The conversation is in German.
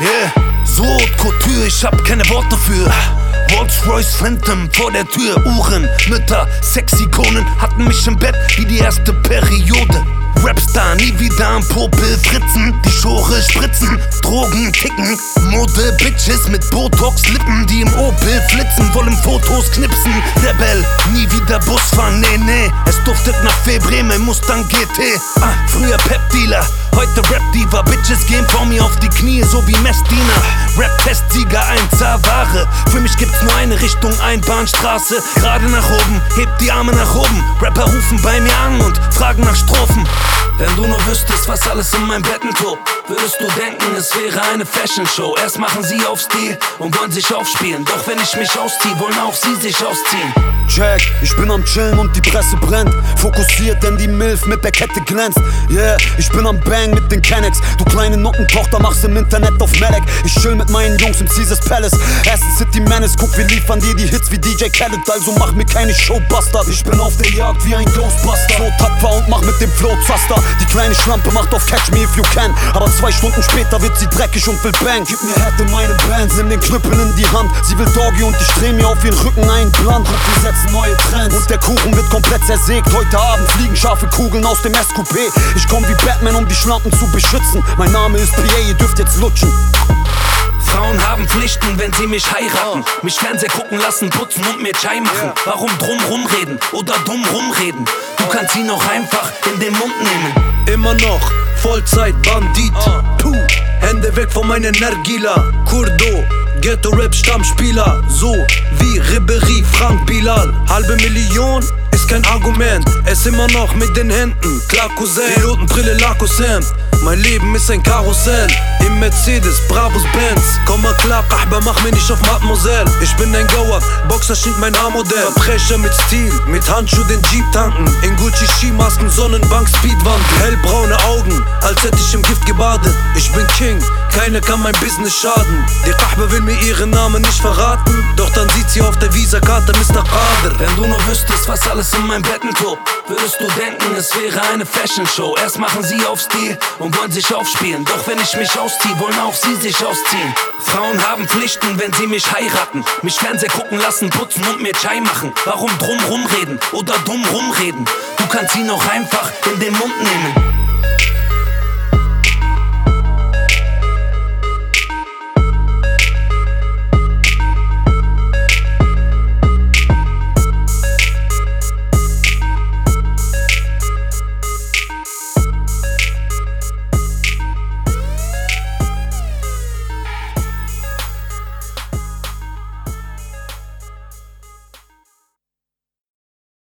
Yeah, so Haute Couture, ich hab keine Worte für. Rolls-Royce Phantom vor der Tür. Uhren, Mütter, Sexikonen hatten mich im Bett wie die erste Periode. Rapstar, nie wieder am Popel fritzen, die Schore spritzen, Drogen kicken, Mode Bitches mit Botox-Lippen, die im Opel flitzen, wollen Fotos knipsen. Rebell, nie wieder Bus fahren, nee, es duftet nach Febreme, Mustang GT. Früher Pep-Dealer, heute Rap-Diva, Bitches gehen vor mir auf die Knie, so wie Messdiener. Rap-Testsieger, 1A Ware, für mich gibt's nur eine Richtung, Einbahnstraße, gerade nach oben, hebt die Arme nach oben. Rapper rufen bei mir an und fragen nach Strophen. Wenn du nur wüsstest, was alles in meinem Betten tobt, würdest du denken, es wäre eine Fashion-Show. Erst machen sie auf Stil und wollen sich aufspielen, doch wenn ich mich ausziehe, wollen auch sie sich ausziehen. Check, ich bin am Chillen und die Presse brennt. Fokussiert, denn die Milf mit der Kette glänzt. Yeah, ich bin am Bang mit den Kennex. Du kleine Nottentochter machst im Internet auf Melek. Ich chill mit meinen Jungs im Caesars Palace. Aston City Menace, guck, wir liefern dir die Hits wie DJ Khaled. Also mach mir keine Showbustard. Ich bin auf der Jagd wie ein Ghostbuster. So tapfer und mach mit dem Flow Zaster. Die kleine Schlampe macht auf Catch Me If You Can. Aber 2 Stunden später wird sie dreckig und will Bang. Gib mir Head in meine Bands, nimm den Knüppel in die Hand. Sie will Doggy und ich dreh mir auf ihren Rücken einen Blunt. Und wir setzen neue Trends und der Kuchen wird komplett zersägt. Heute Abend fliegen scharfe Kugeln aus dem SQP. Ich komm wie Batman, um die Schlampen zu beschützen. Mein Name ist PA, ihr dürft jetzt lutschen. Frauen haben Pflichten, wenn sie mich heiraten. Mich Fernseher gucken lassen, putzen und mir Chai machen. Warum drum rumreden oder dumm rumreden? Du kannst ihn auch einfach in den Mund nehmen. Immer noch Vollzeit-Bandit. Puh, Hände weg von meinen Nergila. Kurdo, Ghetto-Rap Stammspieler. So wie Ribéry, Frank Bilal. Halbe Million ist kein Argument. Es immer noch mit den Händen. Klar Cousin, Pilotenbrille, Lacoste. Mein Leben ist ein Karussell. Im Mercedes, Brabus, Benz. Komm mal klar, Kahba, mach mir nicht auf Mademoiselle. Ich bin ein Goer, Boxer steht mein Haarmodell. Verbrecher mit Stil, mit Handschuh den Jeep tanken. In Gucci Skimasken, Sonnenbank, Speedwand. Hellbraune Augen, als hätte ich im Gift gebadet. Ich bin King, keiner kann mein Business schaden. Die Kahba will mir ihren Namen nicht verraten. Doch dann sieht sie auf der Visakarte Mr. Qadir. Wenn du nur wüsstest, was alles in meinem Betten tobt, würdest du denken, es wäre eine Fashion-Show. Erst machen sie auf Stil und wollen sich aufspielen, doch wenn ich mich ausziehe, wollen auch sie sich ausziehen. Frauen haben Pflichten, wenn sie mich heiraten. Mich Fernseher gucken lassen, putzen und mir Chai machen. Warum drum rumreden oder dumm rumreden? Du kannst ihn auch einfach in den Mund nehmen.